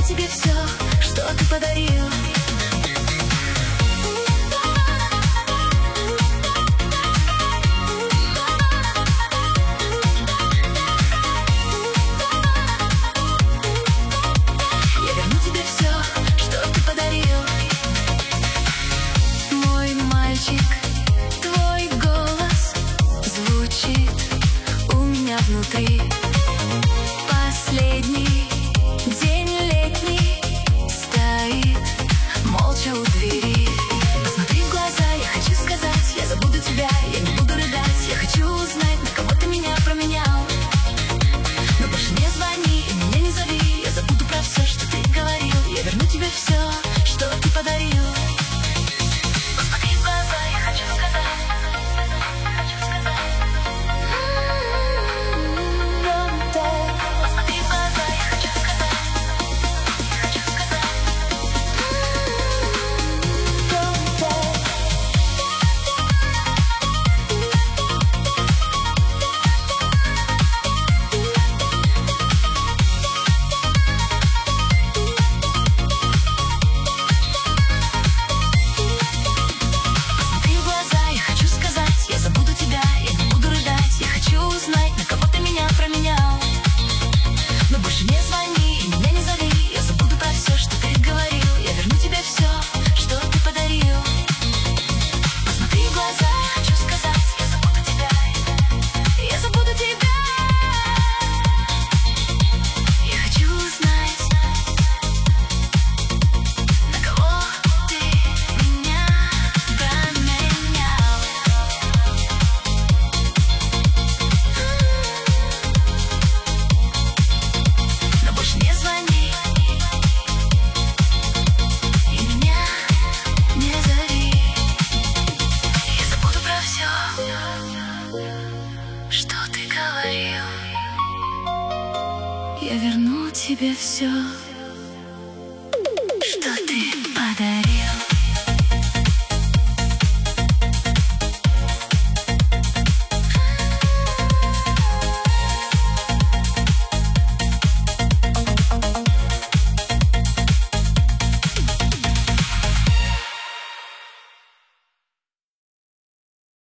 тебе все, что ты подарил. Я верну тебе все, что ты подарил. Мой мальчик, твой голос звучит у меня внутри. Последний день летний стоит молча у двери. Посмотри в глаза, я хочу сказать, я забуду тебя, я не буду рыдать. Я хочу узнать, на кого ты меня променял. Но больше не звони и меня не зови. Я забуду про все, что ты говорил. Я верну тебе все, что ты подарил. Посмотри в глаза, я хочу сказать, хочу сказать. Посмотри в глаза, я хочу сказать, хочу сказать. Посмотри в глаза, я хочу сказать, я забуду тебя, я не буду рыдать. Я хочу узнать, на кого ты меня променял. Но больше не звони и меня не зови. Я забуду про все, что ты говорил. Я верну тебе все, что ты подарил. Посмотри в глаза, я хочу сказать, я забуду тебя, я забуду тебя. Я хочу узнать, на кого ты меня променял. Но больше не звони и меня не зови. Я забуду про все, что ты говорил. Я верну тебе все.